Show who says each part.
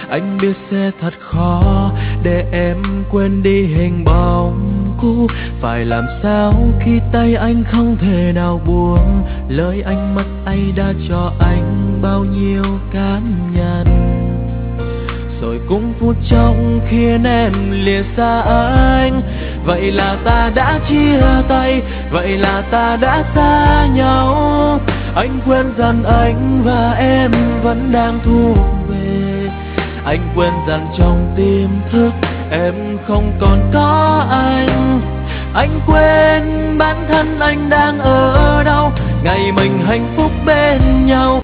Speaker 1: Anh biết sẽ thật khó để em quên đi hình bóng cũ. Phải làm sao khi tay anh không thể nào buông lời anh mất ấy đã cho anh bao nhiêu cảm nhận, rồi cũng phút chốc khiến em lìa xa anh. Vậy là ta đã chia tay, vậy là ta đã xa nhau. Anh quên rằng anh và em vẫn đang thuộc về. Anh quên rằng trong tiềm thức em không còn có anh. Anh quên bản thân anh đang ở đâu ngày mình hạnh phúc bên nhau.